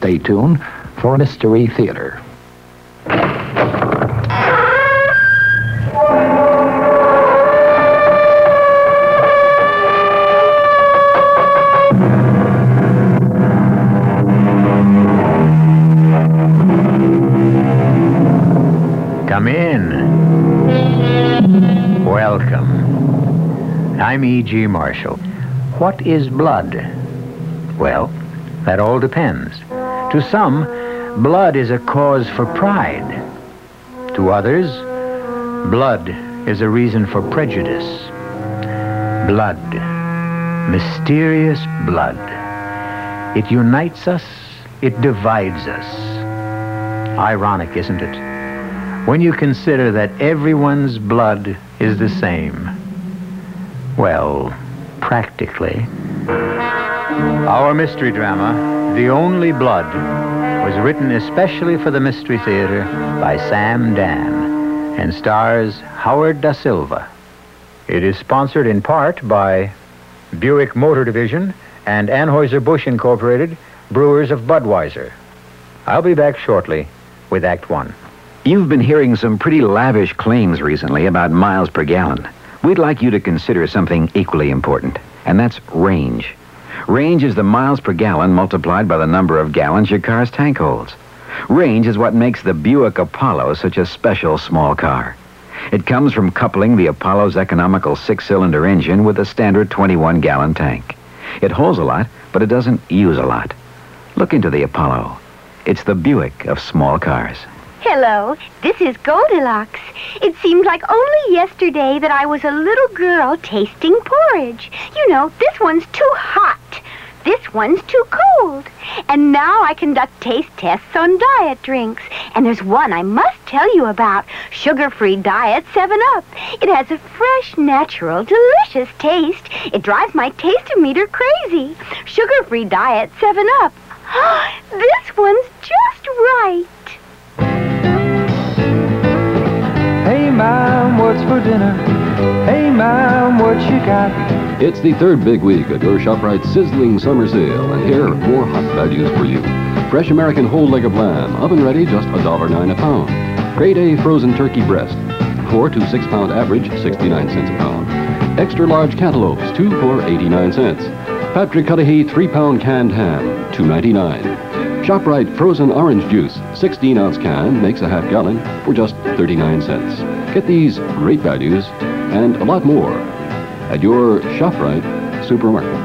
stay tuned for Mystery Theater. Come in. Welcome. I'm E.G. Marshall. What is blood? Well, that all depends. To some, blood is a cause for pride. To others, blood is a reason for prejudice. Blood. Mysterious blood. It unites us, it divides us. Ironic, isn't it? When you consider that everyone's blood is the same. Well, practically. Our mystery drama, The Only Blood, was written especially for the Mystery Theater by Sam Dan and stars Howard Da Silva. It is sponsored in part by Buick Motor Division and Anheuser-Busch Incorporated, brewers of Budweiser. I'll be back shortly with Act One. You've been hearing some pretty lavish claims recently about miles per gallon. We'd like you to consider something equally important, and that's range. Range is the miles per gallon multiplied by the number of gallons your car's tank holds. Range is what makes the Buick Apollo such a special small car. It comes from coupling the Apollo's economical 6-cylinder engine with a standard 21-gallon tank. It holds a lot, but it doesn't use a lot. Look into the Apollo. It's the Buick of small cars. Hello, this is Goldilocks. It seemed like only yesterday that I was a little girl tasting porridge. You know, this one's too hot. This one's too cold. And now I conduct taste tests on diet drinks. And there's one I must tell you about. Sugar-free Diet 7-Up. It has a fresh, natural, delicious taste. It drives my taste-o-meter crazy. Sugar-free Diet 7-Up. This one's just right. Hey, Mom, what's for dinner? Hey, Mom, what you got? It's the third big week of your ShopRite sizzling summer sale, and here are more hot values for you. Fresh American whole leg of lamb, oven ready, just $1.09 a pound. Grade A frozen turkey breast, 4 to 6 pound average, 69 cents a pound. Extra large cantaloupes, 2 for 89 cents. Patrick Cudahy 3-pound canned ham, $2.99. ShopRite frozen orange juice, 16-ounce can, makes a half gallon for just 39 cents. Get these great values and a lot more at your ShopRite supermarket.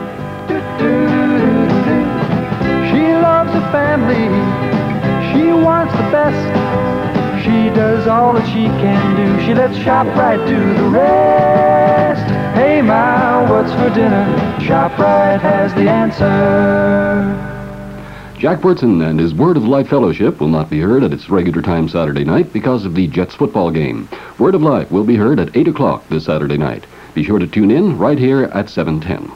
She loves her family. She wants the best. She does all that she can do. She lets ShopRite do the rest. Hey, Ma, what's for dinner? ShopRite has the answer. Jack Burton and his Word of Life Fellowship will not be heard at its regular time Saturday night because of the Jets football game. Word of Life will be heard at 8 o'clock this Saturday night. Be sure to tune in right here at 7:10.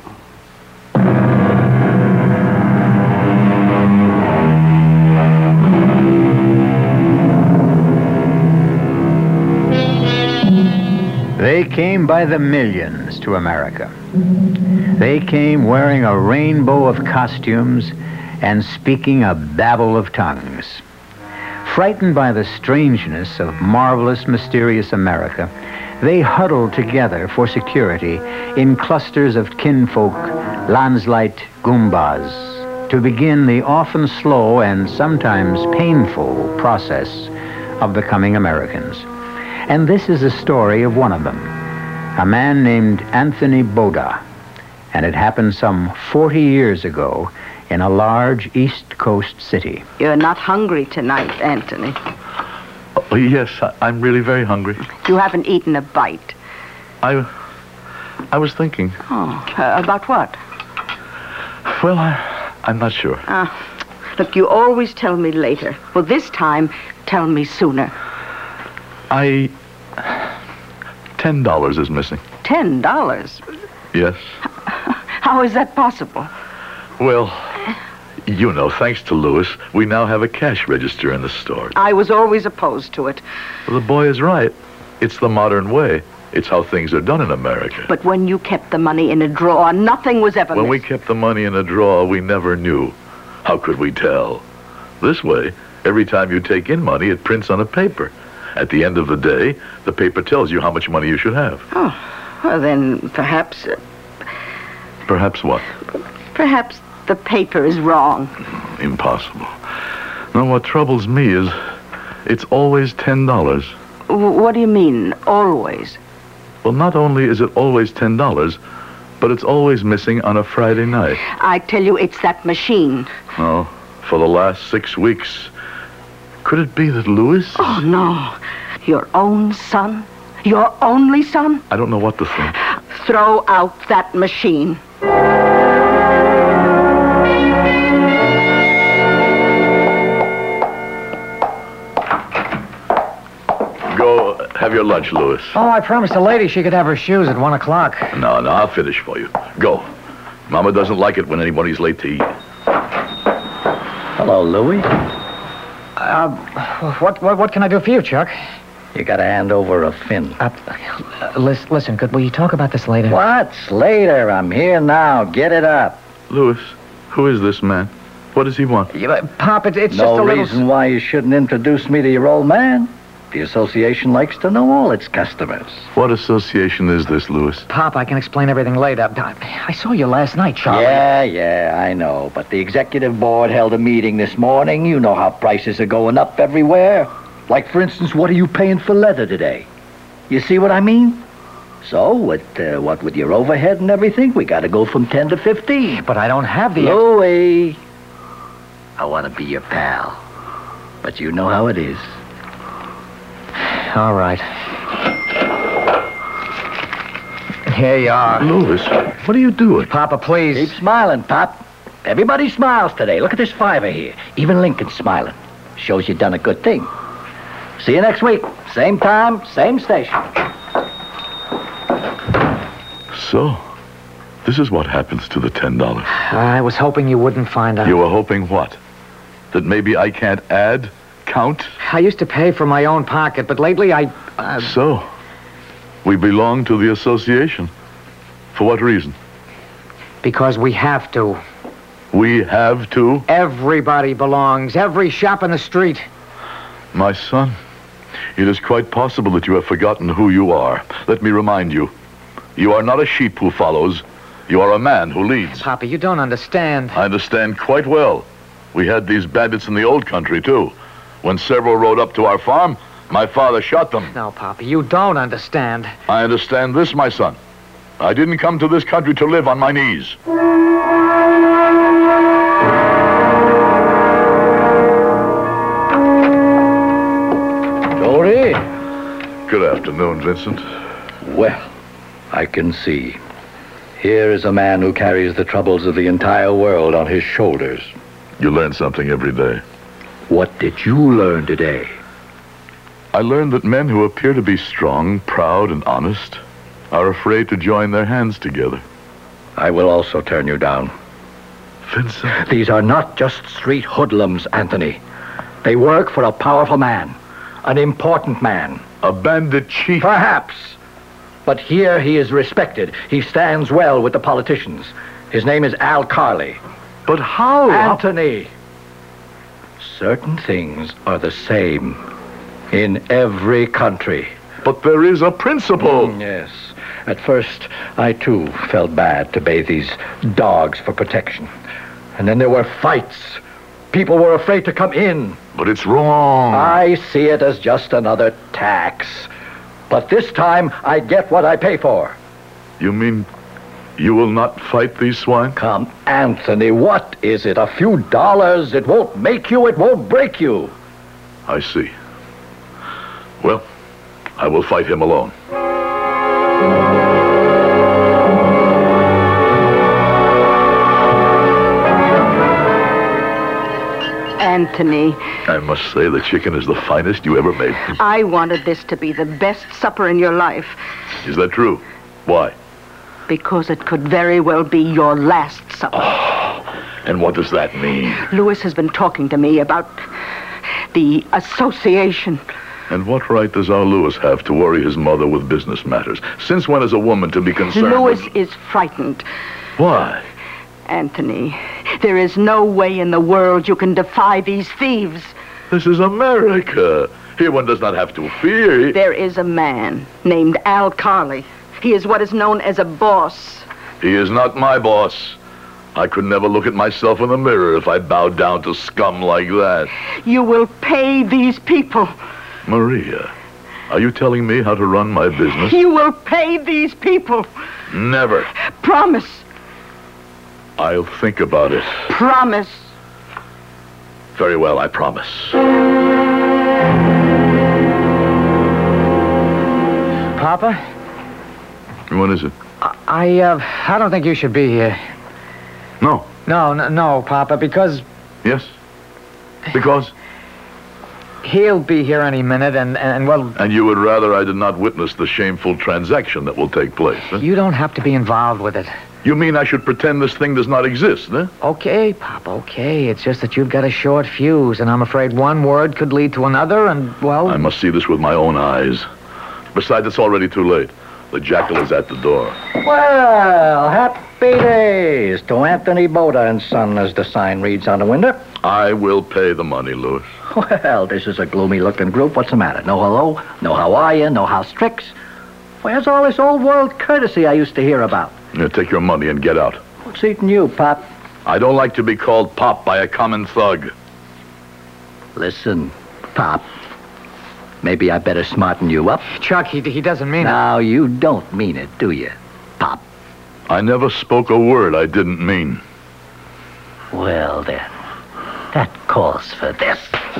They came by the millions to America. They came wearing a rainbow of costumes and speaking a babble of tongues. Frightened by the strangeness of marvelous, mysterious America, they huddled together for security in clusters of kinfolk, Landsleit Goombas, to begin the often slow and sometimes painful process of becoming Americans. And this is the story of one of them, a man named Anthony Boda. And it happened some 40 years ago in a large East Coast city. You're not hungry tonight, Anthony. Oh, yes, I'm really very hungry. You haven't eaten a bite. I was thinking. Oh, about what? Well, I'm not sure. Look, you always tell me later. Well, this time, tell me sooner. $10 is missing. $10? Yes. How is that possible? Well, you know, thanks to Louis, we now have a cash register in the store. I was always opposed to it. Well, the boy is right. It's the modern way. It's how things are done in America. But when you kept the money in a drawer, nothing was ever When we missed. kept the money in a drawer, we never knew. How could we tell? This way, every time you take in money, it prints on a paper. At the end of the day, the paper tells you how much money you should have. Oh, well then perhaps... Perhaps what? Perhaps the paper is wrong. Impossible. No, what troubles me is it's always $10. What do you mean, always? Well, not only is it always $10, but it's always missing on a Friday night. I tell you, it's that machine. Oh, for the last 6 weeks. Could it be that Louis... Oh, no. Your own son? Your only son? I don't know what to think. Throw out that machine. Go have your lunch, Louis. Oh, I promised the lady she could have her shoes at 1 o'clock. No, I'll finish for you. Go. Mama doesn't like it when anybody's late to eat. Hello, Louis. What can I do for you, Chuck? You gotta hand over a fin. Listen, could we talk about this later? What's later? I'm here now. Get it up. Louis, who is this man? What does he want? Pop, it's just a No little... reason why you shouldn't introduce me to your old man. The association likes to know all its customers. What association is this, Louis? Pop, I can explain everything later. I saw you last night, Charlie. Yeah, I know. But the executive board held a meeting this morning. You know how prices are going up everywhere. Like, for instance, what are you paying for leather today? You see what I mean? So, what with your overhead and everything, we gotta go from 10 to 15. But I don't have the... Louis, I want to be your pal. But you know how it is. All right. Here you are. Louis, what are you doing? Papa, please. Keep smiling, Pop. Everybody smiles today. Look at this $5 here. Even Lincoln's smiling. Shows you done a good thing. See you next week. Same time, same station. So, this is what happens to the $10. I was hoping you wouldn't find out. You were hoping what? That maybe I can't add? Count? I used to pay from my own pocket, but lately So, we belong to the association. For what reason? Because we have to. We have to? Everybody belongs. Every shop in the street. My son, it is quite possible that you have forgotten who you are. Let me remind you. You are not a sheep who follows. You are a man who leads. Papa, you don't understand. I understand quite well. We had these bandits in the old country, too. When several rode up to our farm, my father shot them. No, Papa, you don't understand. I understand this, my son. I didn't come to this country to live on my knees. Jory? Good afternoon, Vincent. Well, I can see. Here is a man who carries the troubles of the entire world on his shoulders. You learn something every day. What did you learn today? I learned that men who appear to be strong, proud, and honest are afraid to join their hands together. I will also turn you down. Vincent? These are not just street hoodlums, Anthony. They work for a powerful man, an important man. A bandit chief? Perhaps. But here he is respected. He stands well with the politicians. His name is Al Carley. But how? Anthony! Certain things are the same in every country. But there is a principle. Yes. At first, I too felt bad to bathe these dogs for protection. And then there were fights. People were afraid to come in. But it's wrong. I see it as just another tax. But this time, I get what I pay for. You mean you will not fight these swine? Come, Anthony, what is it? A few dollars? It won't make you, it won't break you. I see. Well, I will fight him alone. Anthony, I must say the chicken is the finest you ever made. I wanted this to be the best supper in your life. Is that true? Why? Because it could very well be your last supper. And what does that mean? Louis has been talking to me about the association. And what right does our Louis have to worry his mother with business matters? Since when is a woman to be concerned Louis with... is frightened. Why? Anthony, There is no way in the world you can defy these thieves. This is America. Here one does not have to fear. There is a man named Al Carley. He is what is known as a boss. He is not my boss. I could never look at myself in the mirror if I bowed down to scum like that. You will pay these people. Maria, are you telling me how to run my business? You will pay these people. Never. Promise. I'll think about it. Promise. Very well, I promise. Papa? What is it? I don't think you should be here. No. No, Papa, because Yes? Because? he'll be here any minute, and well, And you would rather I did not witness the shameful transaction that will take place, huh? you don't have to be involved with it. You mean I should pretend this thing does not exist, huh? Okay, Papa, okay. It's just that you've got a short fuse, and I'm afraid one word could lead to another, and, well... I must see this with my own eyes. Besides, it's already too late. The jackal is at the door. Well, happy days to Anthony Boda and Son, as the sign reads on the window. I will pay the money, Louis. Well, this is a gloomy-looking group. What's the matter? No hello? No how are you? No house tricks? Where's all this old-world courtesy I used to hear about? Now, take your money and get out. What's eating you, Pop? I don't like to be called Pop by a common thug. Listen, Pop. Maybe I better smarten you up. Chuck, he doesn't mean it. Now, you don't mean it, do you, Pop? I never spoke a word I didn't mean. Well, then, that calls for this.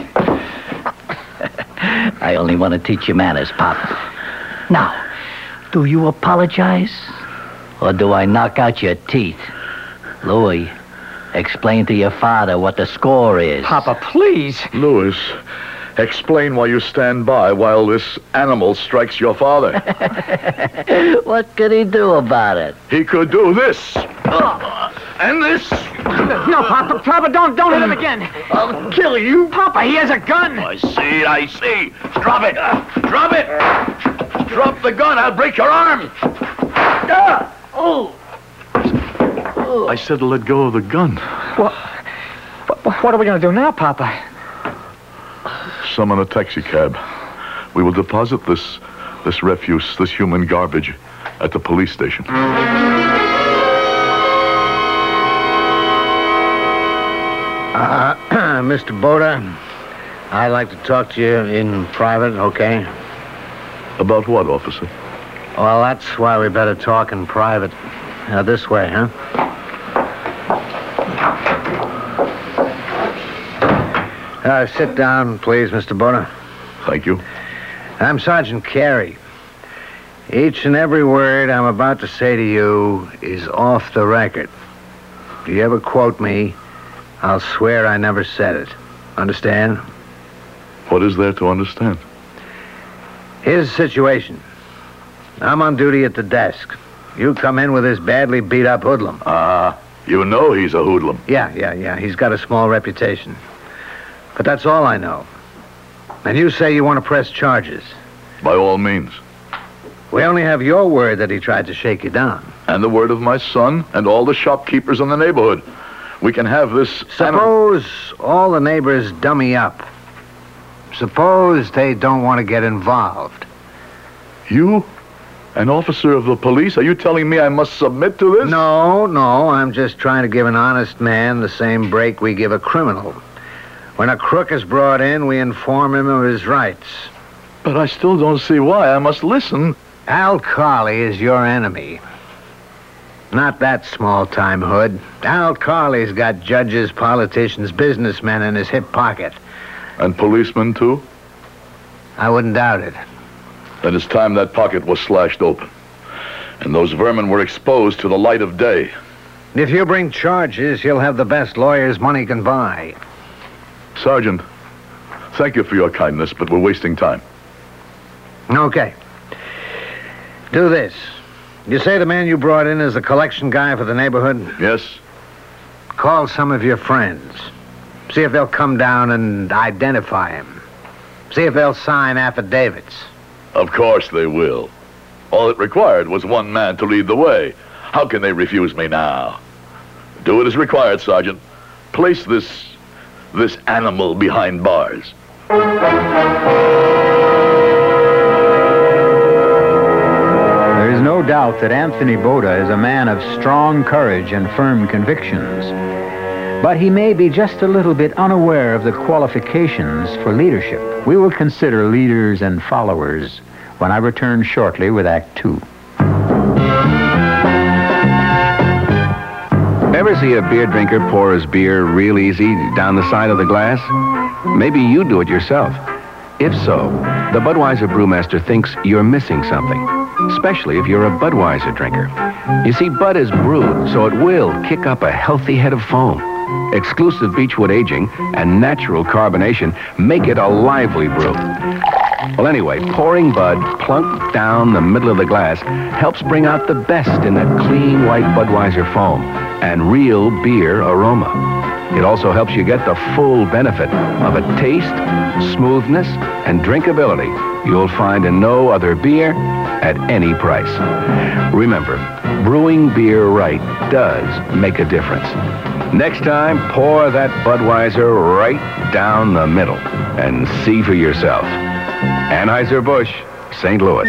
I only want to teach you manners, Pop. Now, do you apologize? Or do I knock out your teeth? Louis, explain to your father what the score is. Papa, please. Louis, explain why you stand by while this animal strikes your father. What could he do about it? He could do this. And this. No, Papa, don't hit him again. I'll kill you. Papa, he has a gun. I see. Drop it. Drop it. Drop the gun. I'll break your arm. I said to let go of the gun. What are we going to do now, Papa? Summon a taxi cab. We will deposit this refuse, this human garbage, at the police station. Mr. Boda, I'd like to talk to you in private, okay? About what, officer? Well, that's why we better talk in private. This way, huh? Sit down, please, Mr. Boda. Thank you. I'm Sergeant Carey. Each and every word I'm about to say to you is off the record. If you ever quote me, I'll swear I never said it. Understand? What is there to understand? Here's the situation. I'm on duty at the desk. You come in with this badly beat-up hoodlum. You know he's a hoodlum. Yeah. He's got a small reputation. But that's all I know. And you say you want to press charges. By all means. We only have your word that he tried to shake you down. And the word of my son and all the shopkeepers in the neighborhood. We can have this... Suppose all the neighbors dummy up. Suppose they don't want to get involved. You? An officer of the police? Are you telling me I must submit to this? No. I'm just trying to give an honest man the same break we give a criminal. When a crook is brought in, we inform him of his rights. But I still don't see why I must listen. Al Carley is your enemy. Not that small-time hood. Al Carley's got judges, politicians, businessmen in his hip pocket. And policemen, too? I wouldn't doubt it. Then it's time that pocket was slashed open. And those vermin were exposed to the light of day. If you bring charges, you'll have the best lawyers money can buy. Sergeant, thank you for your kindness, but we're wasting time. Okay. Do this. You say the man you brought in is the collection guy for the neighborhood? Yes? Call some of your friends. See if they'll come down and identify him. See if they'll sign affidavits. Of course they will. All it required was one man to lead the way. How can they refuse me now? Do it as required, Sergeant. Place this animal behind bars. There is no doubt that Anthony Boda is a man of strong courage and firm convictions. But he may be just a little bit unaware of the qualifications for leadership. We will consider leaders and followers when I return shortly with Act 2. Ever see a beer drinker pour his beer real easy down the side of the glass? Maybe you do it yourself. If so, the Budweiser Brewmaster thinks you're missing something, especially if you're a Budweiser drinker. You see, Bud is brewed, so it will kick up a healthy head of foam. Exclusive beechwood aging and natural carbonation make it a lively brew. Well, anyway, pouring Bud plunk down the middle of the glass helps bring out the best in that clean white Budweiser foam and real beer aroma. It also helps you get the full benefit of a taste, smoothness, and drinkability you'll find in no other beer at any price. Remember, brewing beer right does make a difference. Next time, pour that Budweiser right down the middle and see for yourself. Anheuser-Busch, St. Louis.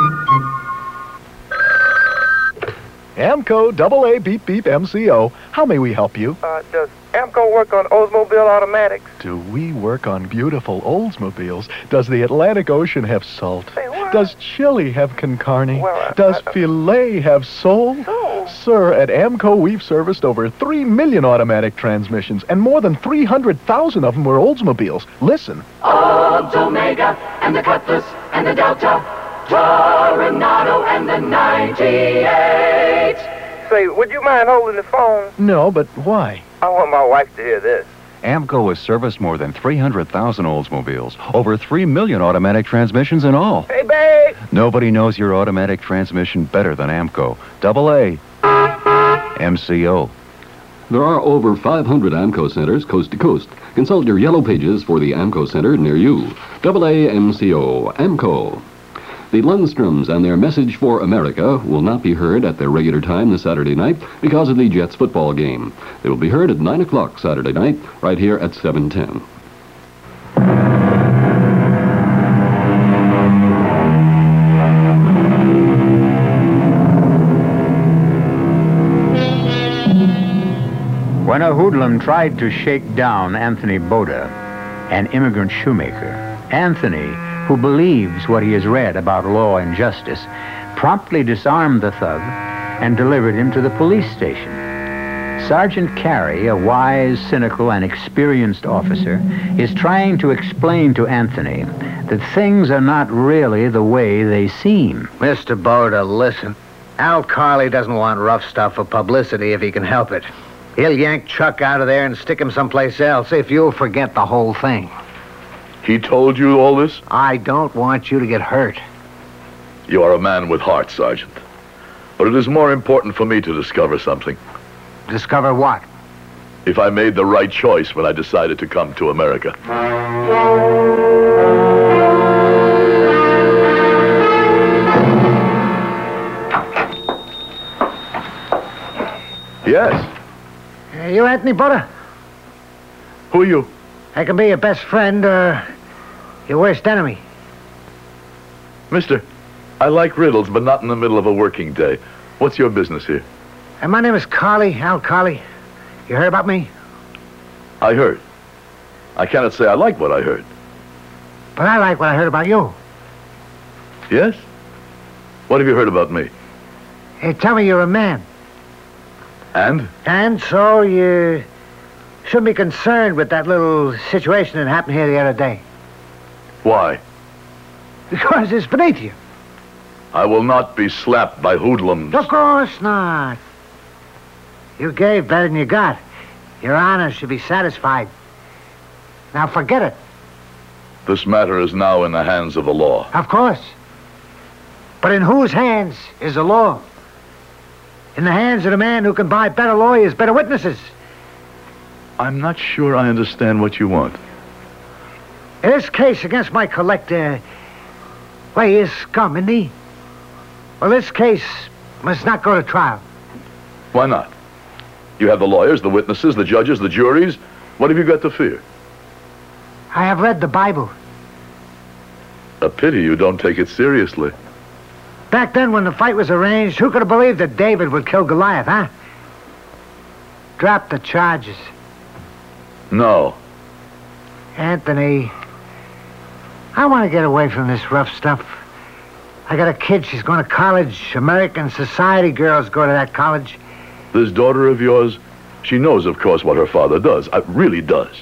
Amco AA Beep Beep MCO. How may we help you? Does Amco work on Oldsmobile automatics? Do we work on beautiful Oldsmobiles? Does the Atlantic Ocean have salt? Say what? Does Chile have con carne? Well, Does filet have soul? Soul? Sir, at Amco we've serviced over 3 million automatic transmissions, and more than 300,000 of them were Oldsmobiles. Listen. Olds, Omega, and the Cutlass, and the Delta, Toronado, and the 98. Say, would you mind holding the phone? No, but why? I want my wife to hear this. Amco has serviced more than 300,000 Oldsmobiles, over 3 million automatic transmissions in all. Hey, babe! Nobody knows your automatic transmission better than Amco. AA MCO. There are over 500 AMCO centers coast to coast. Consult your yellow pages for the AMCO center near you. AA MCO, AMCO. The Lundstroms and their Message for America will not be heard at their regular time this Saturday night because of the Jets football game. They will be heard at 9 o'clock Saturday night, right here at 710. When a hoodlum tried to shake down Anthony Boda, an immigrant shoemaker, Anthony, who believes what he has read about law and justice, promptly disarmed the thug and delivered him to the police station. Sergeant Carey, a wise, cynical, and experienced officer, is trying to explain to Anthony that things are not really the way they seem. Mr. Boda, listen. Al Carley doesn't want rough stuff for publicity if he can help it. He'll yank Chuck out of there and stick him someplace else if you'll forget the whole thing. He told you all this? I don't want you to get hurt. You are a man with heart, Sergeant. But it is more important for me to discover something. Discover what? If I made the right choice when I decided to come to America. Yes. You Anthony Boda? Who are you? I can be your best friend or your worst enemy. Mister, I like riddles, but not in the middle of a working day. What's your business here? And my name is Carley, Al Carley. You heard about me? I heard. I cannot say I like what I heard. But I like what I heard about you. Yes? What have you heard about me? Hey, tell me you're a man. And? And so you shouldn't be concerned with that little situation that happened here the other day. Why? Because it's beneath you. I will not be slapped by hoodlums. Of course not. You gave better than you got. Your honor should be satisfied. Now forget it. This matter is now in the hands of the law. Of course. But in whose hands is the law? In the hands of the man who can buy better lawyers, better witnesses. I'm not sure I understand what you want. In this case against my collector, well, he is scum, isn't he? Well, this case must not go to trial. Why not? You have the lawyers, the witnesses, the judges, the juries. What have you got to fear? I have read the Bible. A pity you don't take it seriously. Back then, when the fight was arranged, who could have believed that David would kill Goliath, huh? Drop the charges. No. Anthony, I want to get away from this rough stuff. I got a kid. She's going to college. American society girls go to that college. This daughter of yours, she knows, of course, what her father does. Really does.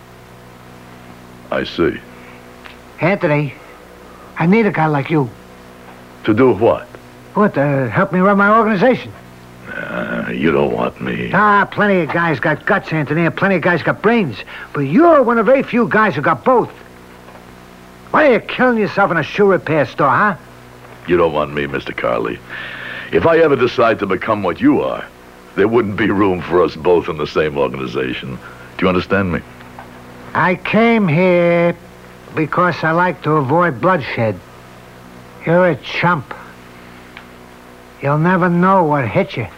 I see. Anthony, I need a guy like you. To do what? What, to help me run my organization? You don't want me. Plenty of guys got guts, Anthony, and plenty of guys got brains. But you're one of very few guys who got both. Why are you killing yourself in a shoe repair store, huh? You don't want me, Mr. Carley. If I ever decide to become what you are, there wouldn't be room for us both in the same organization. Do you understand me? I came here because I like to avoid bloodshed. You're a chump. You'll never know what hit you.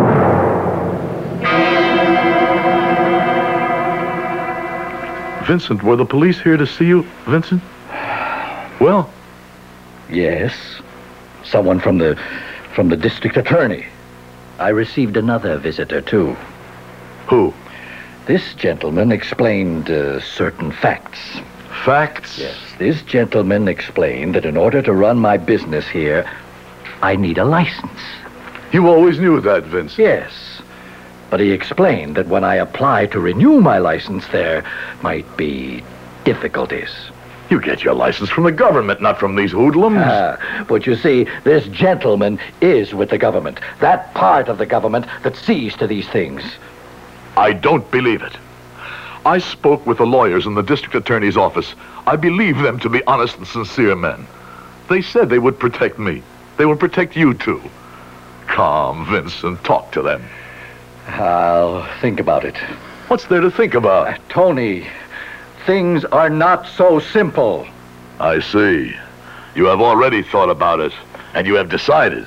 Vincent, were the police here to see you, Vincent? Well? Yes. Someone from the district attorney. I received another visitor, too. Who? This gentleman explained certain facts. Facts? Yes. This gentleman explained that in order to run my business here, I need a license. You always knew that, Vincent? Yes. But he explained that when I apply to renew my license, there might be difficulties. You get your license from the government, not from these hoodlums. But you see, this gentleman is with the government. That part of the government that sees to these things. I don't believe it. I spoke with the lawyers in the district attorney's office. I believe them to be honest and sincere men. They said they would protect me. They would protect you, too. Calm, Vincent. Talk to them. I'll think about it. What's there to think about? Tony, things are not so simple. I see. You have already thought about it, and you have decided.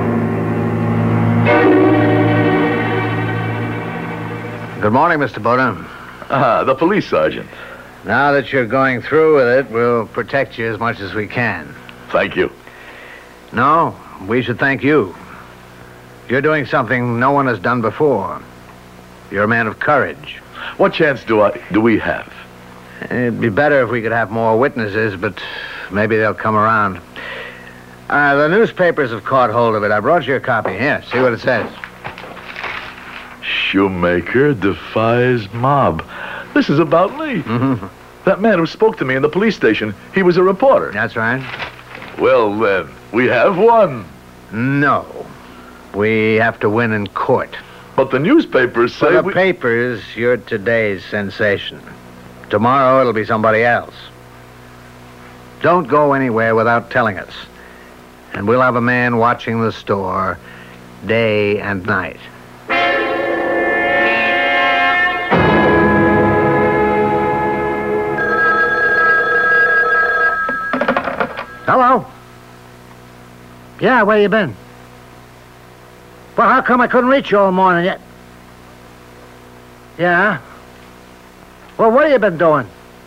Good morning, Mr. Bowden. The police sergeant. Now that you're going through with it, we'll protect you as much as we can. Thank you. No, we should thank you. You're doing something no one has done before. You're a man of courage. What chance do we have? It'd be better if we could have more witnesses, but maybe they'll come around. The newspapers have caught hold of it. I brought you a copy. Here, see what it says. Shoemaker defies mob. This is about me. Mm-hmm. That man who spoke to me in the police station, he was a reporter. That's right. Well, then, we have won. No. We have to win in court. But the newspapers say For the papers, you're today's sensation. Tomorrow, it'll be somebody else. Don't go anywhere without telling us. And we'll have a man watching the store day and night. Hello? Yeah, where you been? Well, how come I couldn't reach you all morning yet? Yeah? Well, what have you been doing?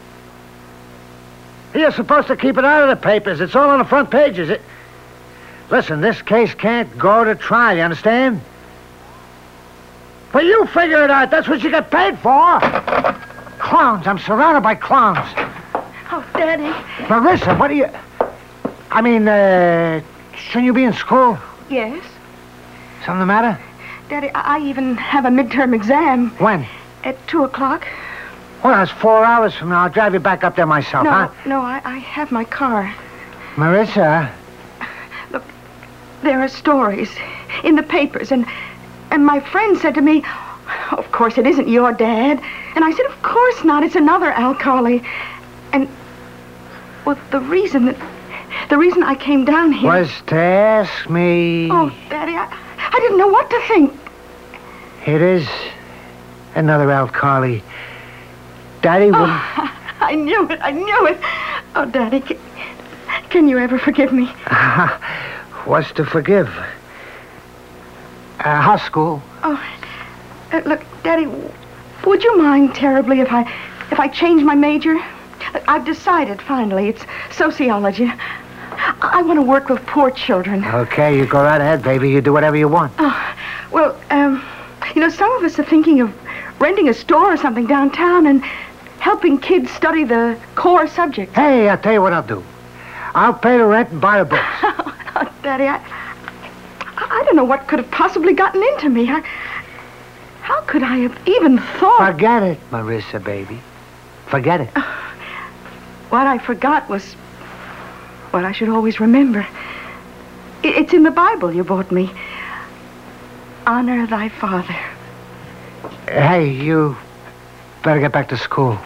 You're supposed to keep it out of the papers. It's all on the front pages. Listen, this case can't go to trial, you understand? But you figure it out. That's what you get paid for. Clowns. I'm surrounded by clowns. Oh, Daddy. Marissa, what are you... I mean, shouldn't you be in school? Yes. Something the matter? Daddy, I even have a midterm exam. When? At 2 o'clock. Well, that's 4 hours from now. I'll drive you back up there myself, huh? No, I have my car. Marissa? Look, there are stories in the papers, and my friend said to me, of course, it isn't your dad. And I said, of course not. It's another Al Carley. And, well, the reason I came down here... was to ask me... Oh, Daddy, I didn't know what to think. It is another Al Carley. Daddy wouldn't... I knew it. Oh, Daddy, can you ever forgive me? What's to forgive? How's school? Oh, Look, Daddy, would you mind terribly if I change my major? I've decided, finally. It's sociology. I want to work with poor children. Okay, you go right ahead, baby. You do whatever you want. Well, some of us are thinking of renting a store or something downtown and helping kids study the core subjects. Hey, I'll tell you what I'll do. I'll pay the rent and buy the books. Oh, Daddy, I don't know what could have possibly gotten into me. How could I have even thought... Forget it, Marissa, baby. Forget it. What I forgot was what I should always remember. It's in the Bible you bought me. Honor thy father. Hey, you better get back to school.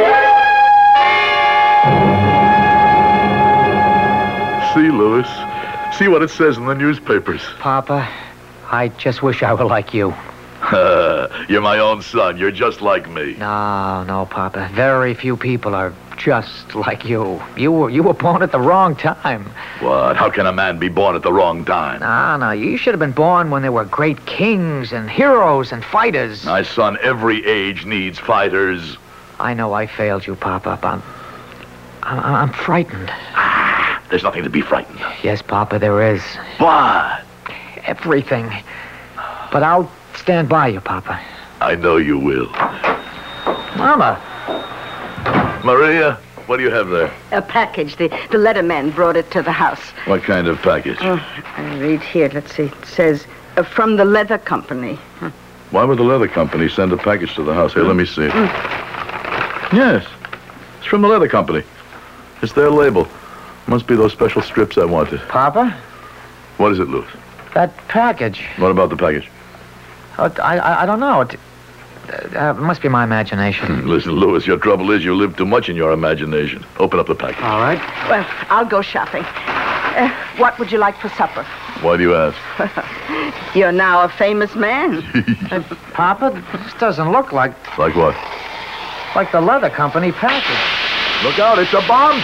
See, Louis. See what it says in the newspapers. Papa, I just wish I were like you. You're my own son. You're just like me. No, Papa. Very few people are just like you. You were born at the wrong time. What? How can a man be born at the wrong time? No. You should have been born when there were great kings and heroes and fighters. My son, every age needs fighters. I know I failed you, Papa, but I'm frightened. There's nothing to be frightened of. Yes, Papa, there is. What? Everything. But I'll stand by you, Papa. I know you will. Mama. Maria, what do you have there? A package. The letterman brought it to the house. What kind of package? I read here. Let's see. It says, from the leather company. Why would the leather company send a package to the house? Here, let me see it. Yes. It's from the leather company. It's their label. Must be those special strips I wanted. Papa? What is it, Louis? That package. What about the package? I don't know. It must be my imagination. Listen, Louis, your trouble is you live too much in your imagination. Open up the package. All right. Well, I'll go shopping. What would you like for supper? Why do you ask? You're now a famous man. Papa, this doesn't look like... Like what? Like the leather company package. Look out, it's a bomb!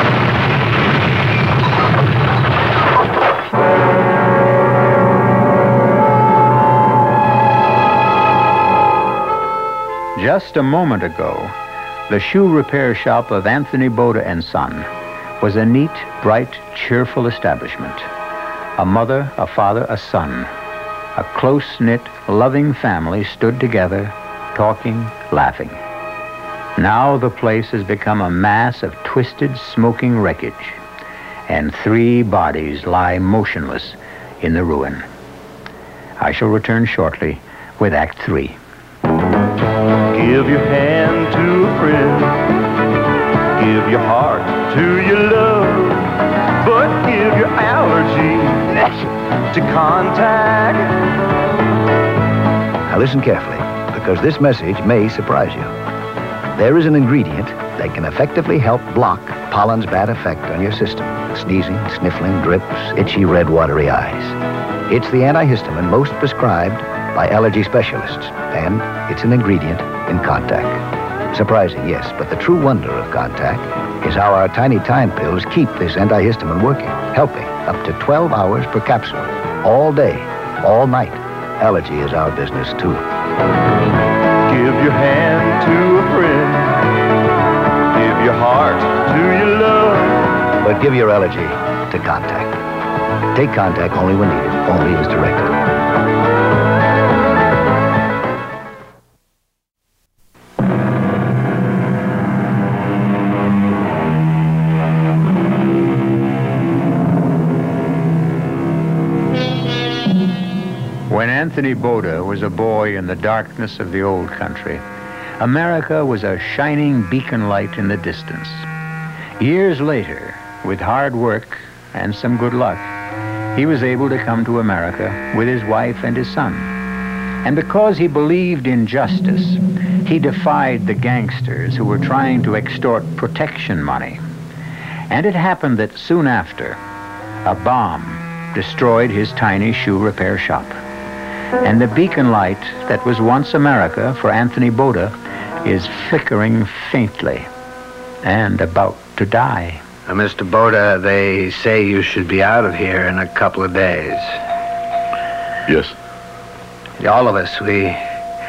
Just a moment ago, the shoe repair shop of Anthony Boda and Son was a neat, bright, cheerful establishment. A mother, a father, a son. A close-knit, loving family stood together, talking, laughing. Now the place has become a mass of twisted, smoking wreckage, and 3 bodies lie motionless in the ruin. I shall return shortly with Act 3. Give your hand to a friend. Give your heart to your love. But give your allergy to contact. Now listen carefully, because this message may surprise you. There is an ingredient that can effectively help block pollen's bad effect on your system. Sneezing, sniffling, drips, itchy, red, watery eyes. It's the antihistamine most prescribed by allergy specialists, and it's an ingredient in Contact. Surprising, yes, but the true wonder of Contact is how our tiny time pills keep this antihistamine working, helping up to 12 hours per capsule, all day, all night. Allergy is our business, too. Give your hand to a friend. Give your heart to your love. But give your allergy to Contact. Take Contact only when needed, only as directed. When Anthony Boda was a boy in the darkness of the old country, America was a shining beacon light in the distance. Years later, with hard work and some good luck, he was able to come to America with his wife and his son. And because he believed in justice, he defied the gangsters who were trying to extort protection money. And it happened that soon after, a bomb destroyed his tiny shoe repair shop. And the beacon light that was once America for Anthony Boda is flickering faintly and about to die. Mr. Boda, they say you should be out of here in a couple of days. Yes. All of us,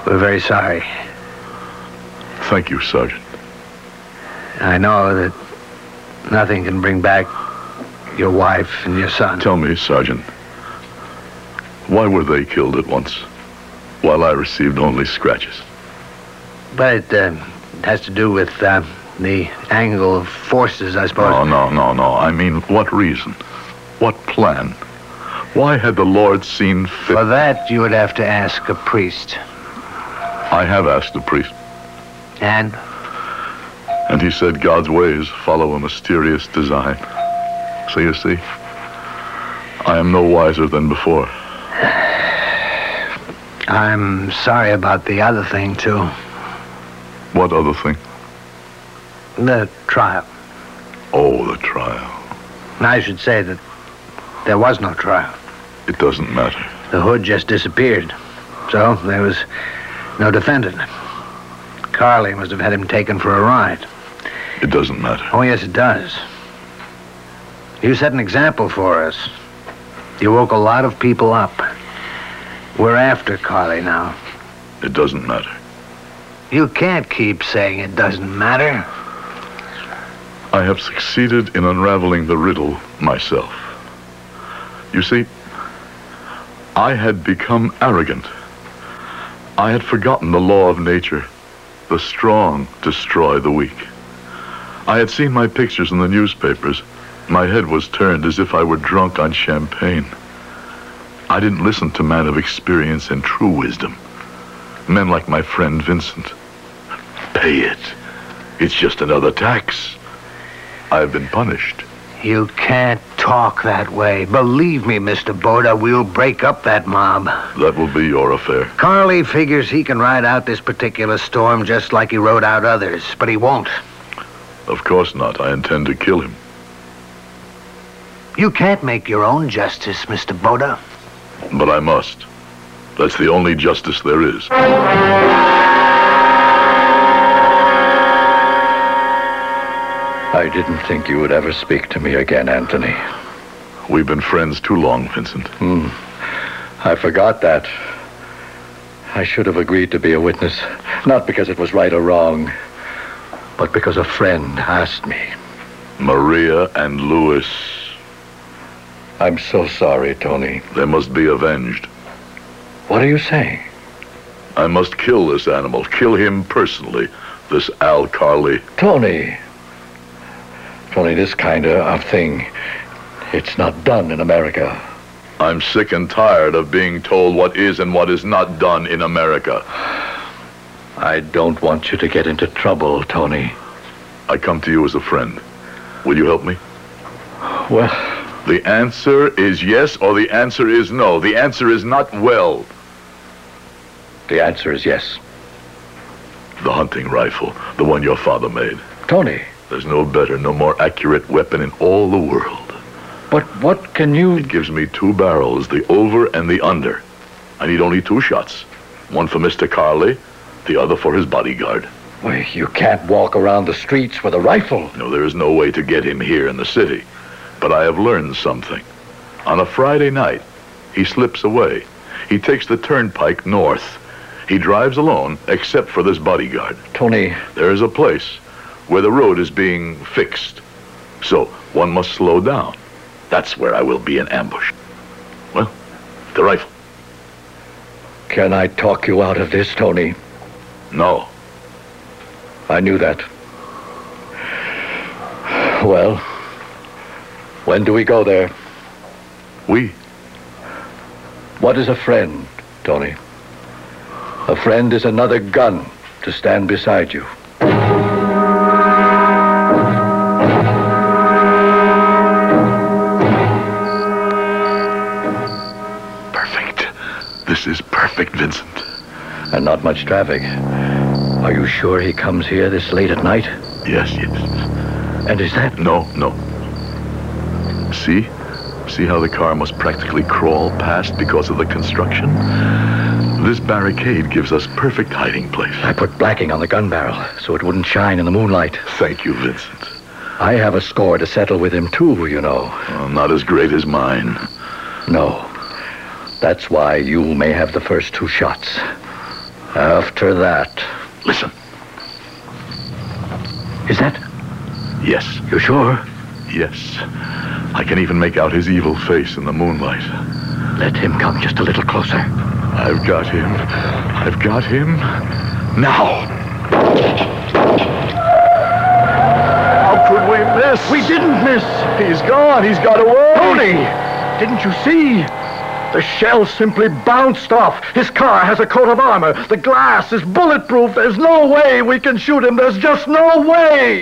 We're very sorry. Thank you, Sergeant. I know that nothing can bring back your wife and your son. Tell me, Sergeant, why were they killed at once, while I received only scratches? But it has to do with the angle of forces, I suppose. No. I mean, what reason? What plan? Why had the Lord seen fit? For that, you would have to ask a priest. I have asked a priest. And? And he said God's ways follow a mysterious design. So you see, I am no wiser than before. I'm sorry about the other thing, too. What other thing? The trial. Oh, the trial. I should say that there was no trial. It doesn't matter. The hood just disappeared. So there was no defendant. Carly must have had him taken for a ride. It doesn't matter. Oh, yes, it does. You set an example for us. You woke a lot of people up. We're after Carly now. It doesn't matter. You can't keep saying it doesn't matter. I have succeeded in unraveling the riddle myself. You see, I had become arrogant. I had forgotten the law of nature. The strong destroy the weak. I had seen my pictures in the newspapers. My head was turned as if I were drunk on champagne. I didn't listen to men of experience and true wisdom. Men like my friend Vincent. Pay it. It's just another tax. I've been punished. You can't talk that way. Believe me, Mr. Boda, we'll break up that mob. That will be your affair. Carly figures he can ride out this particular storm just like he rode out others, but he won't. Of course not. I intend to kill him. You can't make your own justice, Mr. Boda. But I must. That's the only justice there is. I didn't think you would ever speak to me again, Anthony. We've been friends too long, Vincent. I forgot that. I should have agreed to be a witness, not because it was right or wrong, but because a friend asked me. Maria and Louis. I'm so sorry, Tony. They must be avenged. What are you saying? I must kill this animal. Kill him personally. This Al Carly. Tony, this kind of thing, it's not done in America. I'm sick and tired of being told what is and what is not done in America. I don't want you to get into trouble, Tony. I come to you as a friend. Will you help me? Well, the answer is yes or the answer is no. The answer is not well. The answer is yes. The hunting rifle, the one your father made. Tony. There's no better, no more accurate weapon in all the world. But what can you... It gives me 2 barrels, the over and the under. I need only 2 shots. One for Mr. Carly, the other for his bodyguard. Well, you can't walk around the streets with a rifle. No, there is no way to get him here in the city. But I have learned something. On a Friday night, he slips away. He takes the turnpike north. He drives alone, except for this bodyguard. Tony... There is a place where the road is being fixed. So, one must slow down. That's where I will be in ambush. Well, the rifle. Can I talk you out of this, Tony? No. I knew that. Well, when do we go there? We? What is a friend, Tony? A friend is another gun to stand beside you. This is perfect, Vincent. And not much traffic. Are you sure he comes here this late at night? Yes. And is that... No. See? See how the car must practically crawl past because of the construction? This barricade gives us perfect hiding place. I put blacking on the gun barrel so it wouldn't shine in the moonlight. Thank you, Vincent. I have a score to settle with him, too, you know. Well, not as great as mine. No. That's why you may have the first 2 shots. After that. Listen. Is that? Yes. You sure? Yes. I can even make out his evil face in the moonlight. Let him come just a little closer. I've got him. I've got him. Now! How could we miss? We didn't miss. He's gone. He's got away. Tony! Didn't you see? The shell simply bounced off. His car has a coat of armor. The glass is bulletproof. There's no way we can shoot him. There's just no way!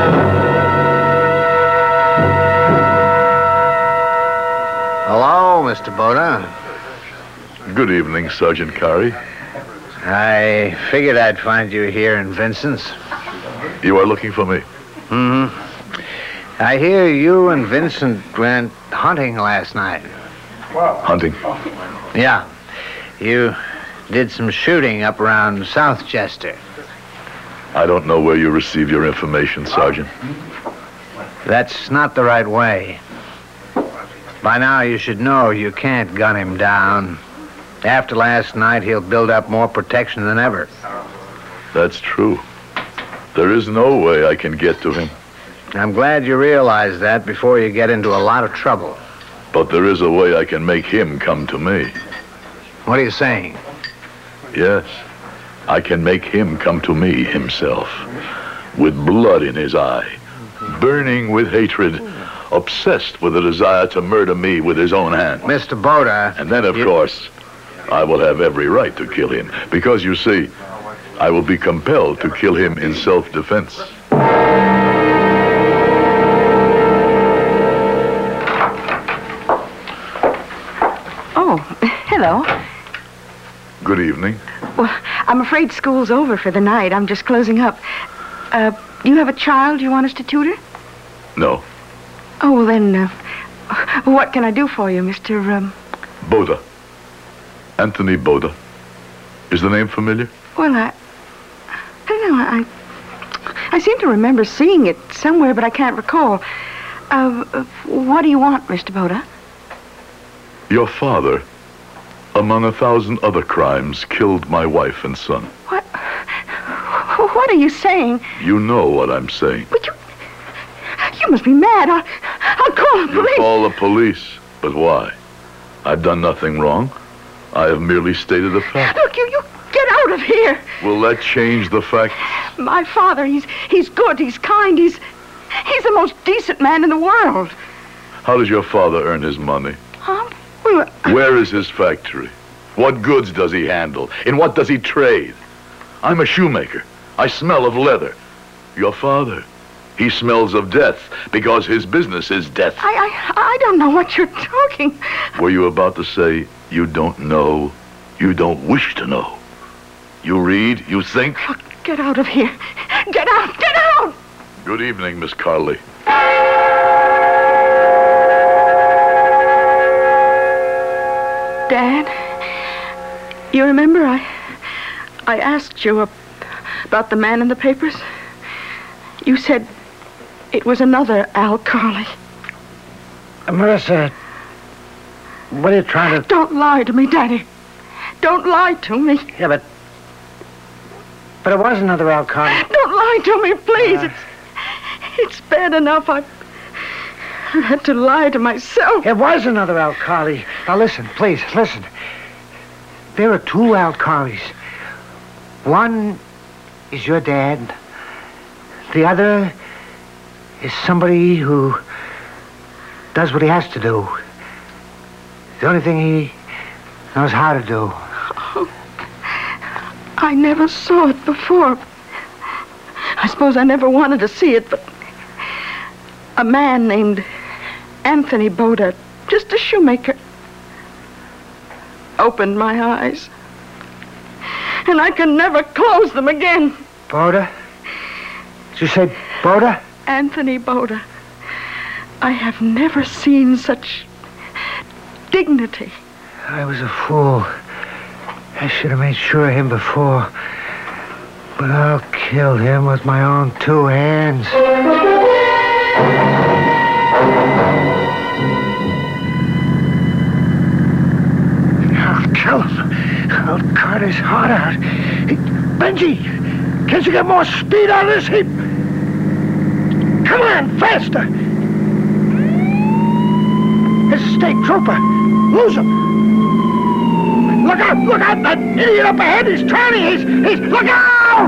Hello, Mr. Boda. Good evening, Sergeant Carey. I figured I'd find you here in Vincent's. You are looking for me? I hear you and Vincent went hunting last night. Hunting? Yeah. You did some shooting up around Southchester. I don't know where you receive your information, Sergeant. That's not the right way. By now, you should know you can't gun him down. After last night, he'll build up more protection than ever. That's true. There is no way I can get to him. I'm glad you realize that before you get into a lot of trouble. But there is a way I can make him come to me. What are you saying? Yes. I can make him come to me himself. With blood in his eye. Burning with hatred. Obsessed with the desire to murder me with his own hand. Mr. Boda. And then, of course, I will have every right to kill him. Because, you see, I will be compelled to kill him in self-defense. Oh, hello. Good evening. Well, I'm afraid school's over for the night. I'm just closing up. You have a child you want us to tutor? No. Oh, well then, what can I do for you, Mr. Boda. Anthony Boda. Is the name familiar? Well, I don't know. I seem to remember seeing it somewhere, but I can't recall. What do you want, Mr. Boda? Your father, among 1,000 other crimes, killed my wife and son. What? What are you saying? You know what I'm saying. But you must be mad. I'll call the police. You call the police? But why? I've done nothing wrong. I have merely stated a fact. Look, you get out of here. Will that change the fact? My father, he's good, he's kind, he's the most decent man in the world. How does your father earn his money? Well, where is his factory? What goods does he handle? In what does he trade? I'm a shoemaker. I smell of leather. Your father, he smells of death because his business is death. I don't know what you're talking. Were you about to say you don't know, you don't wish to know? You read, you think? Oh, get out of here. Get out, get out! Good evening, Miss Carley. Dad, you remember I asked you about the man in the papers? You said it was another Al Carley. Marissa, what are you trying to... Don't lie to me, Daddy. Don't lie to me. Yeah, but it was another Al Carley. Don't lie to me, please. It's bad enough I had to lie to myself. It was another Al Carley. Now listen, please, listen. There are two Al Carleys. One is your dad. The other is somebody who does what he has to do. The only thing he knows how to do. Oh, I never saw it before. I suppose I never wanted to see it, but a man named Anthony Boda, just a shoemaker, opened my eyes. And I can never close them again. Boda? Did you say Boda? Anthony Boda. I have never seen such dignity. I was a fool. I should have made sure of him before. But I'll kill him with my own two hands. I'll kill him. I'll cut his heart out. Benji, can't you get more speed on this heap? Come on, faster. It's a state trooper. Lose him. Look out, that idiot up ahead. He's turning. He's, look out!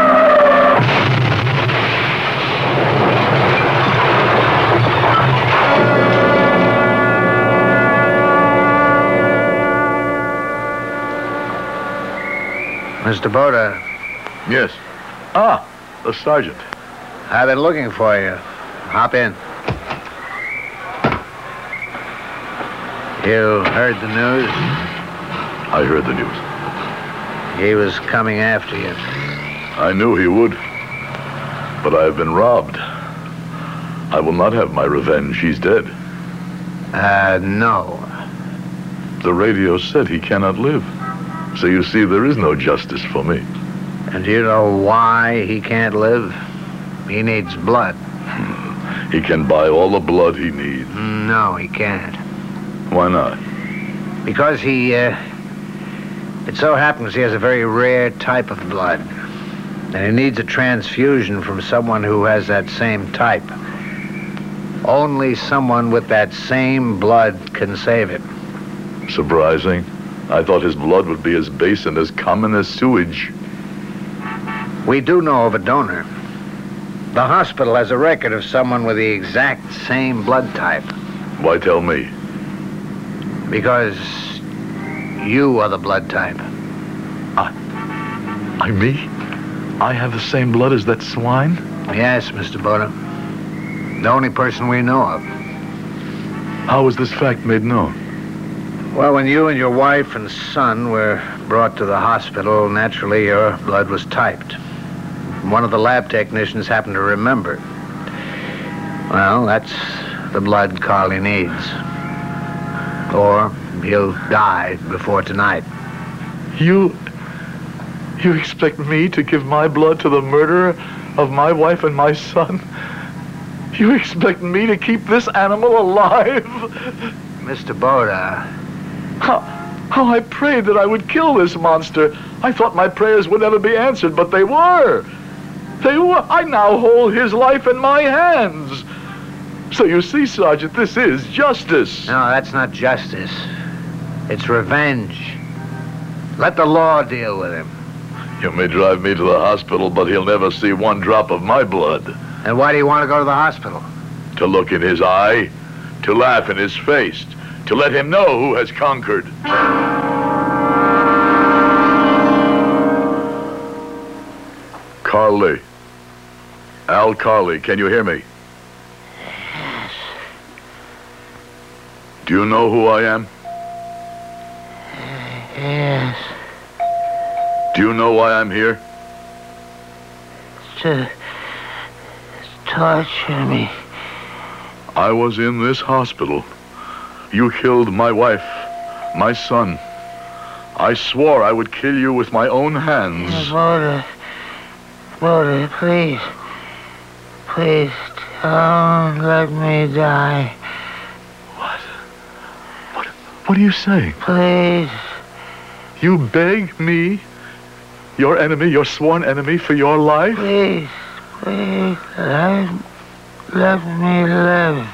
Mr. Boda. Yes. Ah, the sergeant. I've been looking for you. Hop in. You heard the news? I heard the news. He was coming after you. I knew he would. But I have been robbed. I will not have my revenge. He's dead. No. The radio said he cannot live. So you see, there is no justice for me. And do you know why he can't live? He needs blood. He can buy all the blood he needs. No, he can't. Why not? Because it so happens he has a very rare type of blood. And he needs a transfusion from someone who has that same type. Only someone with that same blood can save him. Surprising. I thought his blood would be as base and as common as sewage. We do know of a donor. The hospital has a record of someone with the exact same blood type. Why tell me? Because you are the blood type. Me? I have the same blood as that swine? Yes, Mr. Boda. The only person we know of. How was this fact made known? Well, when you and your wife and son were brought to the hospital, naturally your blood was typed. One of the lab technicians happened to remember. Well, that's the blood Carly needs. Or he'll die before tonight. You expect me to give my blood to the murderer of my wife and my son? You expect me to keep this animal alive? Mr. Boda. How I prayed that I would kill this monster. I thought my prayers would never be answered, but they were. They were. I now hold his life in my hands. So you see, Sergeant, this is justice. No, that's not justice. It's revenge. Let the law deal with him. You may drive me to the hospital, but he'll never see one drop of my blood. And why do you want to go to the hospital? To look in his eye, to laugh in his face, to let him know who has conquered. Carly. Al Carly, can you hear me? Yes. Do you know who I am? Yes. Do you know why I'm here? To torture me. I was in this hospital. You killed my wife, my son. I swore I would kill you with my own hands. Boda, please. Please, don't let me die. What are you saying? Please. You beg me, your enemy, your sworn enemy, for your life? Please, let me live.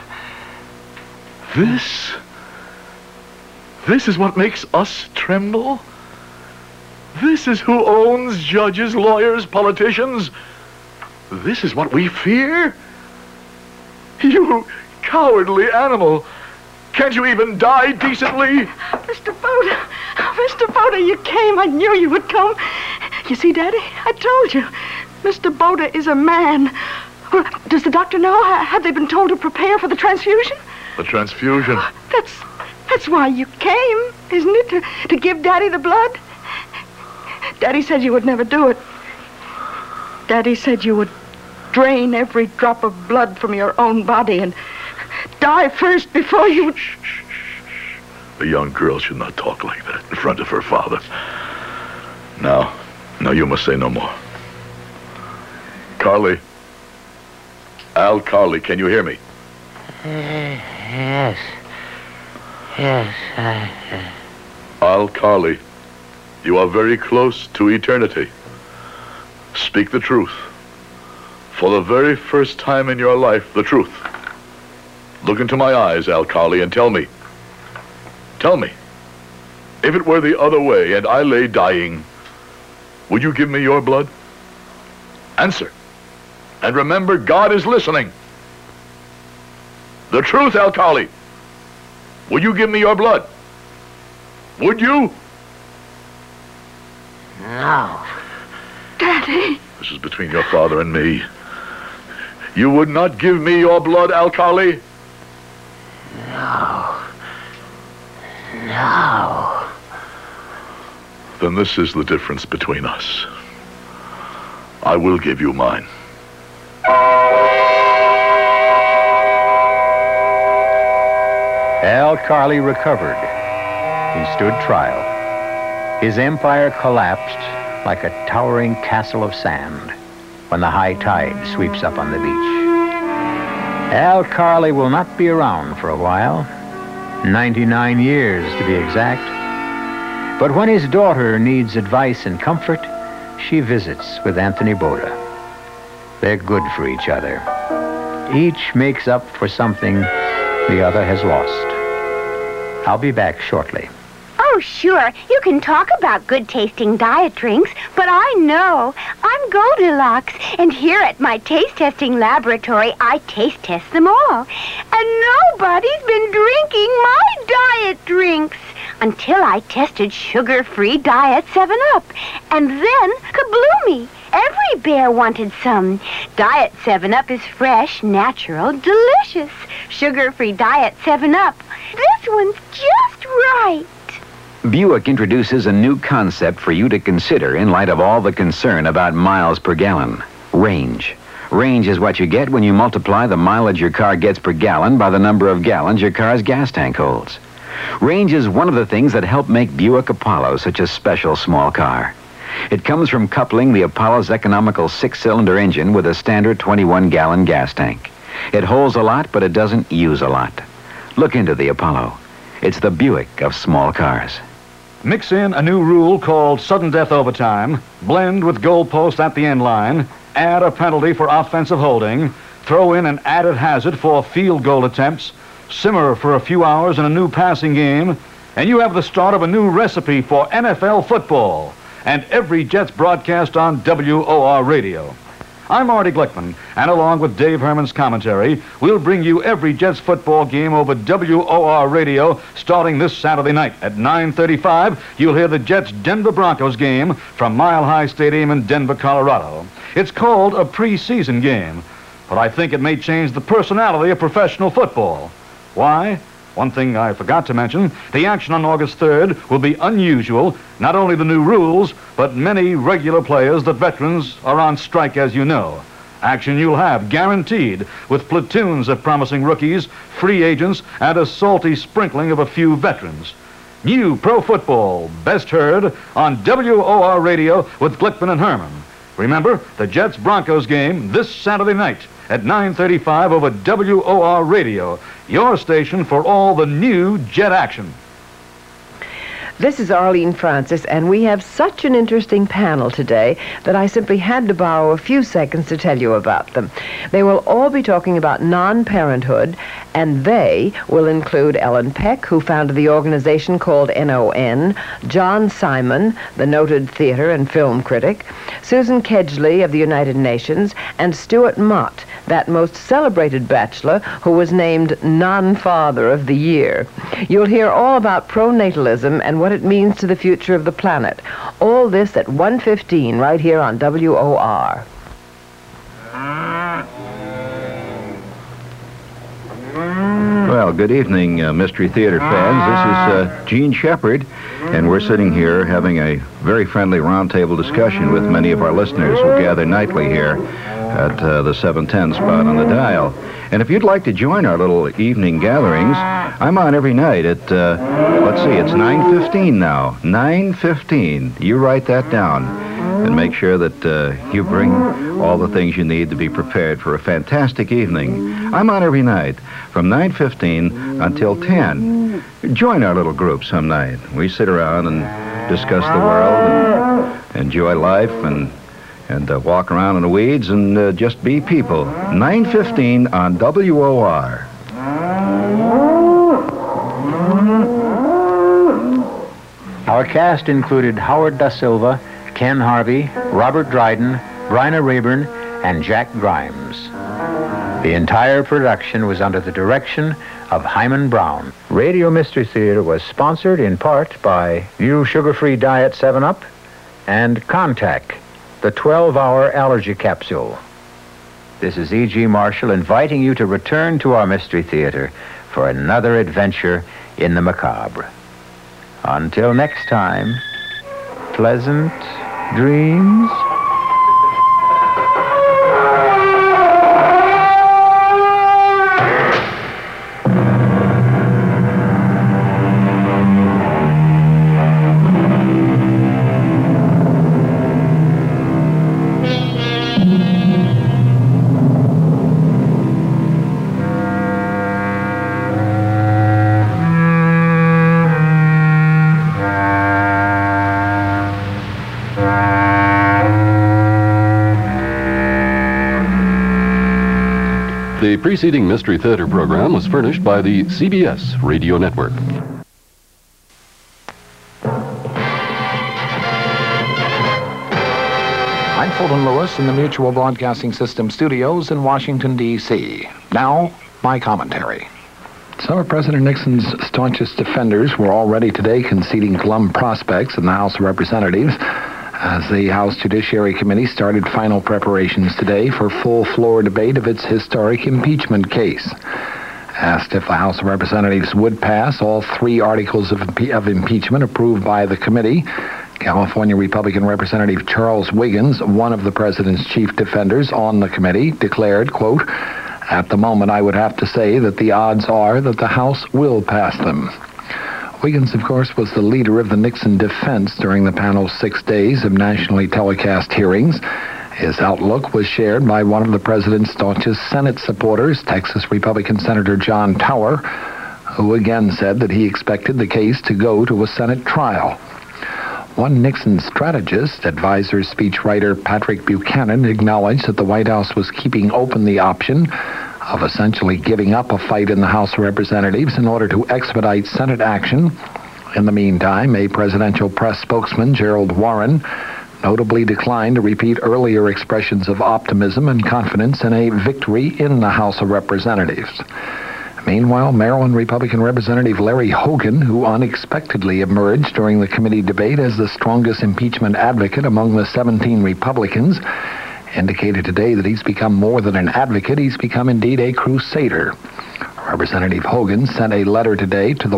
This is what makes us tremble? This is who owns judges, lawyers, politicians? This is what we fear? You cowardly animal! Can't you even die decently? Mr. Boda, you came. I knew you would come. You see, Daddy, I told you. Mr. Boda is a man. Well, does the doctor know? Have they been told to prepare for the transfusion? The transfusion? That's why you came, isn't it? To give Daddy the blood? Daddy said you would never do it. Daddy said you would drain every drop of blood from your own body and die first before you... Shh. A young girl should not talk like that in front of her father. Now you must say no more. Carly. Al Carly, can you hear me? Yes. Al Carly, you are very close to eternity. Speak the truth. For the very first time in your life, the truth. Look into my eyes, Al Carly, and tell me, if it were the other way and I lay dying, would you give me your blood? Answer. And remember, God is listening. The truth, Al Carly. Would you give me your blood? Would you? No. Daddy. This is between your father and me. You would not give me your blood, Al Carly? No. No. Then this is the difference between us. I will give you mine. Al Carly recovered. He stood trial. His empire collapsed like a towering castle of sand when the high tide sweeps up on the beach. Al Carly will not be around for a while, 99 years to be exact. But when his daughter needs advice and comfort, she visits with Anthony Boda. They're good for each other. Each makes up for something the other has lost. I'll be back shortly. Oh, sure. You can talk about good-tasting diet drinks, but I know. I'm Goldilocks, and here at my taste-testing laboratory, I taste-test them all. And nobody's been drinking my diet drinks until I tested sugar-free Diet 7-Up. And then, kabloomy! Every bear wanted some. Diet 7-Up is fresh, natural, delicious. Sugar-free Diet 7-Up. This one's just right. Buick introduces a new concept for you to consider in light of all the concern about miles per gallon. Range. Range is what you get when you multiply the mileage your car gets per gallon by the number of gallons your car's gas tank holds. Range is one of the things that help make Buick Apollo such a special small car. It comes from coupling the Apollo's economical 6-cylinder engine with a standard 21-gallon gas tank. It holds a lot, but it doesn't use a lot. Look into the Apollo. It's the Buick of small cars. Mix in a new rule called sudden death overtime, blend with goalpost at the end line, add a penalty for offensive holding, throw in an added hazard for field goal attempts, simmer for a few hours in a new passing game, and you have the start of a new recipe for NFL football and every Jets broadcast on WOR Radio. I'm Artie Glickman, and along with Dave Herman's commentary, we'll bring you every Jets football game over WOR Radio starting this Saturday night at 9:35. You'll hear the Jets Denver Broncos game from Mile High Stadium in Denver, Colorado. It's called a preseason game, but I think it may change the personality of professional football. Why? One thing I forgot to mention, the action on August 3rd will be unusual. Not only the new rules, but many regular players that veterans are on strike, as you know. Action you'll have, guaranteed, with platoons of promising rookies, free agents, and a salty sprinkling of a few veterans. New pro football, best heard on WOR Radio with Glickman and Herman. Remember, the Jets-Broncos game this Saturday night at 9:35 over WOR Radio, your station for all the new Jet action. This is Arlene Francis, and we have such an interesting panel today that I simply had to borrow a few seconds to tell you about them. They will all be talking about non-parenthood, and they will include Ellen Peck, who founded the organization called NON, John Simon, the noted theater and film critic, Susan Kedgley of the United Nations, and Stuart Mott, that most celebrated bachelor who was named Non-Father of the Year. You'll hear all about pronatalism and what it means to the future of the planet. All this at 1:15 right here on WOR. Well, good evening, Mystery Theater fans. This is Gene Shepard, and we're sitting here having a very friendly roundtable discussion with many of our listeners who gather nightly here at the 710 spot on the dial. And if you'd like to join our little evening gatherings, I'm on every night at, let's see, it's 9:15 now. 9:15. You write that down and make sure that you bring all the things you need to be prepared for a fantastic evening. I'm on every night from 9:15 until 10. join our little group some night. We sit around and discuss the world and enjoy life and walk around in the weeds and just be people. 9:15 on WOR. Our cast included Howard Da Silva, Ken Harvey, Robert Dryden, Bryna Rayburn, and Jack Grimes. The entire production was under the direction of Hyman Brown. Radio Mystery Theater was sponsored in part by New Sugar-Free Diet 7-Up and Contact, the 12-hour allergy capsule. This is E.G. Marshall inviting you to return to our Mystery Theater for another adventure in the macabre. Until next time, pleasant dreams. The preceding Mystery Theater program was furnished by the CBS Radio Network. I'm Fulton Lewis in the Mutual Broadcasting System studios in Washington, D.C. Now, my commentary. Some of President Nixon's staunchest defenders were already today conceding glum prospects in the House of Representatives as the House Judiciary Committee started final preparations today for full floor debate of its historic impeachment case. Asked if the House of Representatives would pass all 3 articles of impeachment approved by the committee, California Republican Representative Charles Wiggins, one of the president's chief defenders on the committee, declared, quote, "At the moment, I would have to say that the odds are that the House will pass them." Wiggins, of course, was the leader of the Nixon defense during the panel's 6 days of nationally telecast hearings. His outlook was shared by one of the president's staunchest Senate supporters, Texas Republican Senator John Tower, who again said that he expected the case to go to a Senate trial. One Nixon strategist, advisor speechwriter Patrick Buchanan, acknowledged that the White House was keeping open the option of essentially giving up a fight in the House of Representatives in order to expedite Senate action. In the meantime, a presidential press spokesman, Gerald Warren, notably declined to repeat earlier expressions of optimism and confidence in a victory in the House of Representatives. Meanwhile, Maryland Republican Representative Larry Hogan, who unexpectedly emerged during the committee debate as the strongest impeachment advocate among the 17 Republicans, indicated today that he's become more than an advocate, he's become indeed a crusader. Representative Hogan sent a letter today to the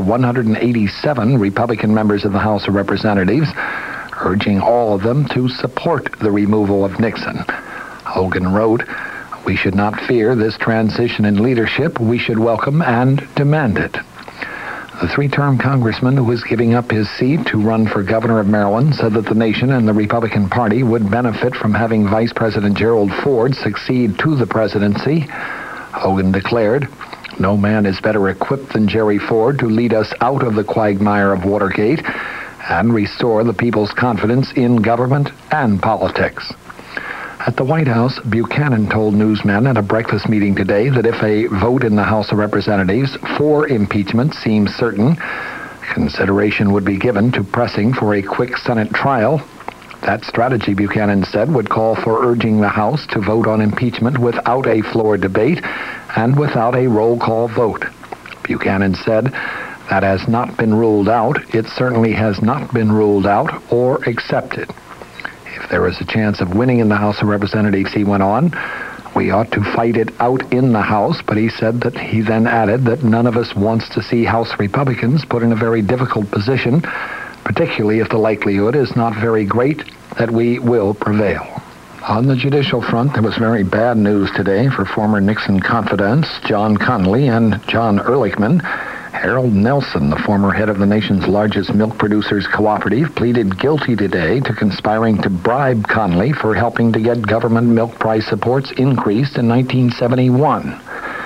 187 Republican members of the House of Representatives, urging all of them to support the removal of Nixon. Hogan wrote, "We should not fear this transition in leadership. We should welcome and demand it." The 3-term congressman who was giving up his seat to run for governor of Maryland said that the nation and the Republican Party would benefit from having Vice President Gerald Ford succeed to the presidency. Hogan declared, "No man is better equipped than Jerry Ford to lead us out of the quagmire of Watergate and restore the people's confidence in government and politics." At the White House, Buchanan told newsmen at a breakfast meeting today that if a vote in the House of Representatives for impeachment seems certain, consideration would be given to pressing for a quick Senate trial. That strategy, Buchanan said, would call for urging the House to vote on impeachment without a floor debate and without a roll call vote. Buchanan said, "That has not been ruled out. It certainly has not been ruled out or accepted. If there is a chance of winning in the House of Representatives," he went on, "we ought to fight it out in the House," but he said that he then added that none of us wants to see House Republicans put in a very difficult position, particularly if the likelihood is not very great that we will prevail. On the judicial front, there was very bad news today for former Nixon confidants John Connally and John Ehrlichman. Harold Nelson, the former head of the nation's largest milk producers cooperative, pleaded guilty today to conspiring to bribe Connally for helping to get government milk price supports increased in 1971.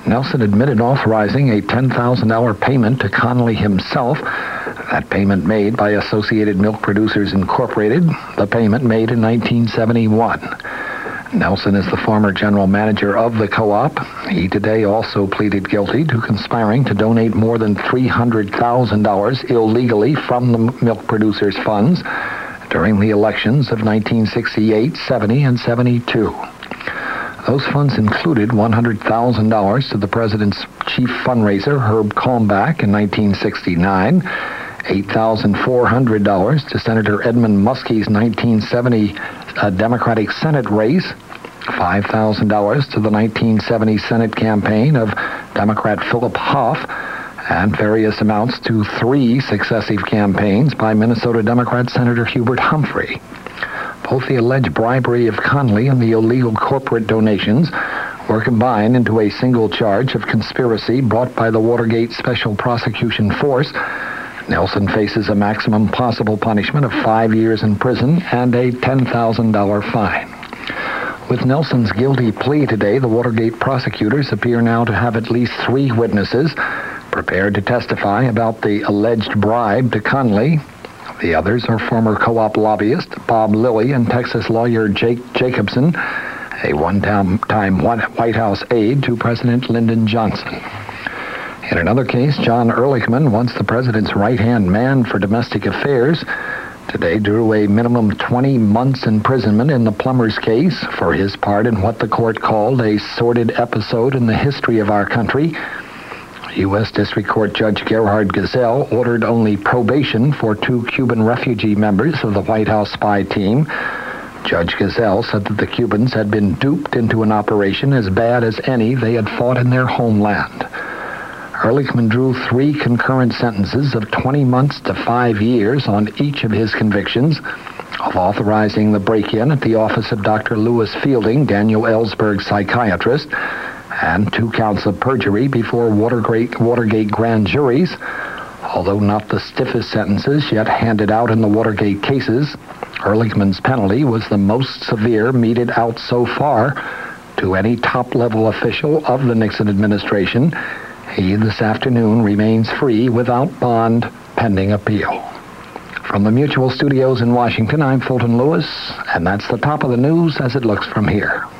Nelson admitted authorizing a $10,000 payment to Conley himself. That payment made by Associated Milk Producers Incorporated, the payment made in 1971. Nelson is the former general manager of the co-op. He today also pleaded guilty to conspiring to donate more than $300,000 illegally from the milk producers' funds during the elections of 1968, 70, and 72. Those funds included $100,000 to the president's chief fundraiser, Herb Kalmbach, in 1969, $8,400 to Senator Edmund Muskie's 1970 Democratic Senate race, $5,000 to the 1970 Senate campaign of Democrat Philip Hoff, and various amounts to 3 successive campaigns by Minnesota Democrat Senator Hubert Humphrey. Both the alleged bribery of Conley and the illegal corporate donations were combined into a single charge of conspiracy brought by the Watergate Special Prosecution Force. Nelson faces a maximum possible punishment of 5 years in prison and a $10,000 fine. With Nelson's guilty plea today, the Watergate prosecutors appear now to have at least 3 witnesses prepared to testify about the alleged bribe to Conley. The others are former co-op lobbyist Bob Lilly and Texas lawyer Jake Jacobson, a one-time White House aide to President Lyndon Johnson. In another case, John Ehrlichman, once the president's right-hand man for domestic affairs, today drew a minimum 20 months imprisonment in the Plumbers case for his part in what the court called a sordid episode in the history of our country. U.S. District Court Judge Gerhard Gesell ordered only probation for 2 Cuban refugee members of the White House spy team. Judge Gesell said that the Cubans had been duped into an operation as bad as any they had fought in their homeland. Ehrlichman drew 3 concurrent sentences of 20 months to 5 years on each of his convictions of authorizing the break-in at the office of Dr. Lewis Fielding, Daniel Ellsberg's psychiatrist, and 2 counts of perjury before Watergate grand juries. Although not the stiffest sentences yet handed out in the Watergate cases, Ehrlichman's penalty was the most severe meted out so far to any top-level official of the Nixon administration. He, this afternoon, remains free without bond pending appeal. From the Mutual Studios in Washington, I'm Fulton Lewis, and that's the top of the news as it looks from here.